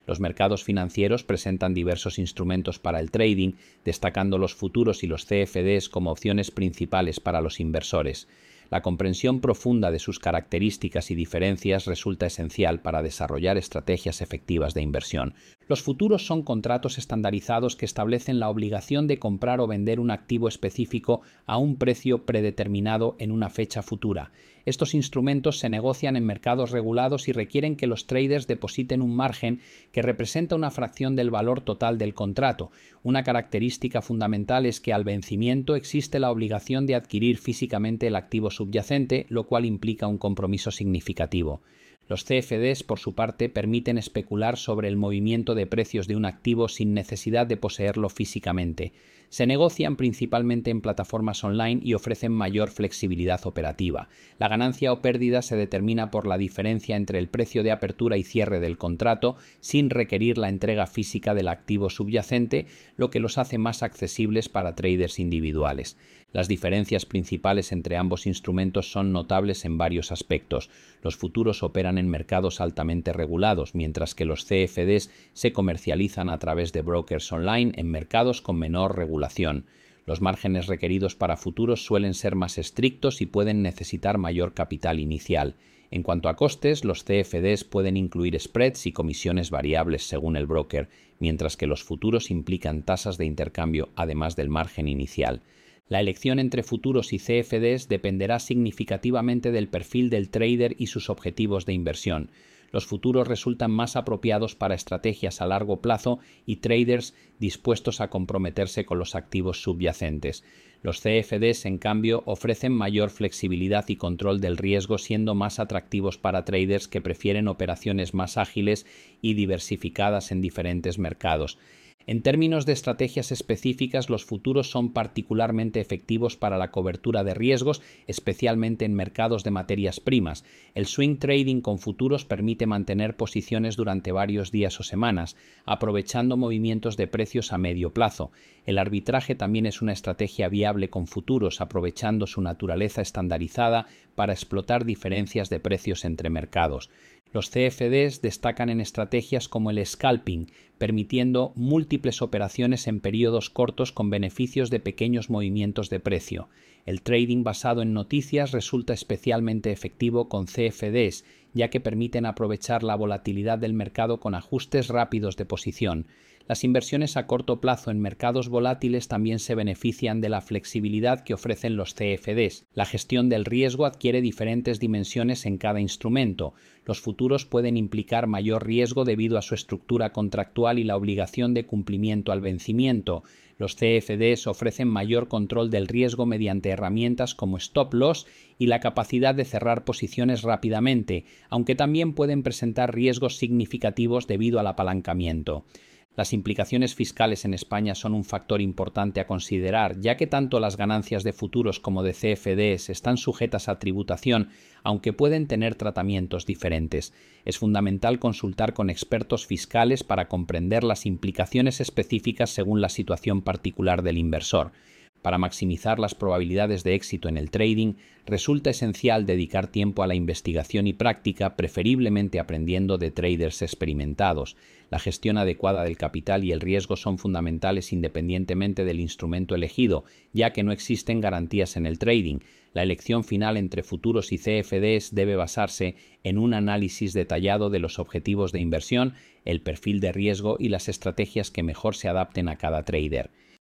Los mercados financieros presentan diversos instrumentos para el trading, destacando los futuros y los CFDs como opciones principales para los inversores. La comprensión profunda de sus características y diferencias resulta esencial para desarrollar estrategias efectivas de inversión. Los futuros son contratos estandarizados que establecen la obligación de comprar o vender un activo específico a un precio predeterminado en una fecha futura. Estos instrumentos se negocian en mercados regulados y requieren que los traders depositen un margen que representa una fracción del valor total del contrato. Una característica fundamental es que al vencimiento existe la obligación de adquirir físicamente el activo subyacente, lo cual implica un compromiso significativo. Los CFDs, por su parte, permiten especular sobre el movimiento de precios de un activo sin necesidad de poseerlo físicamente. Se negocian principalmente en plataformas online y ofrecen mayor flexibilidad operativa. La ganancia o pérdida se determina por la diferencia entre el precio de apertura y cierre del contrato, sin requerir la entrega física del activo subyacente, lo que los hace más accesibles para traders individuales. Las diferencias principales entre ambos instrumentos son notables en varios aspectos. Los futuros operan en mercados altamente regulados, mientras que los CFDs se comercializan a través de brokers online en mercados con menor regulación. Los márgenes requeridos para futuros suelen ser más estrictos y pueden necesitar mayor capital inicial. En cuanto a costes, los CFDs pueden incluir spreads y comisiones variables según el broker, mientras que los futuros implican tasas de intercambio además del margen inicial. La elección entre futuros y CFDs dependerá significativamente del perfil del trader y sus objetivos de inversión. Los futuros resultan más apropiados para estrategias a largo plazo y traders dispuestos a comprometerse con los activos subyacentes. Los CFDs, en cambio, ofrecen mayor flexibilidad y control del riesgo, siendo más atractivos para traders que prefieren operaciones más ágiles y diversificadas en diferentes mercados. En términos de estrategias específicas, los futuros son particularmente efectivos para la cobertura de riesgos, especialmente en mercados de materias primas. El swing trading con futuros permite mantener posiciones durante varios días o semanas, aprovechando movimientos de precios a medio plazo. El arbitraje también es una estrategia viable con futuros, aprovechando su naturaleza estandarizada para explotar diferencias de precios entre mercados. Los CFDs destacan en estrategias como el scalping, permitiendo múltiples operaciones en periodos cortos con beneficios de pequeños movimientos de precio. El trading basado en noticias resulta especialmente efectivo con CFDs, ya que permiten aprovechar la volatilidad del mercado con ajustes rápidos de posición. Las inversiones a corto plazo en mercados volátiles también se benefician de la flexibilidad que ofrecen los CFDs. La gestión del riesgo adquiere diferentes dimensiones en cada instrumento. Los futuros pueden implicar mayor riesgo debido a su estructura contractual y la obligación de cumplimiento al vencimiento. Los CFDs ofrecen mayor control del riesgo mediante herramientas como stop loss y la capacidad de cerrar posiciones rápidamente, aunque también pueden presentar riesgos significativos debido al apalancamiento. Las implicaciones fiscales en España son un factor importante a considerar, ya que tanto las ganancias de futuros como de CFDs están sujetas a tributación, aunque pueden tener tratamientos diferentes. Es fundamental consultar con expertos fiscales para comprender las implicaciones específicas según la situación particular del inversor. Para maximizar las probabilidades de éxito en el trading, resulta esencial dedicar tiempo a la investigación y práctica, preferiblemente aprendiendo de traders experimentados. La gestión adecuada del capital y el riesgo son fundamentales independientemente del instrumento elegido, ya que no existen garantías en el trading. La elección final entre futuros y CFDs debe basarse en un análisis detallado de los objetivos de inversión, el perfil de riesgo y las estrategias que mejor se adapten a cada trader.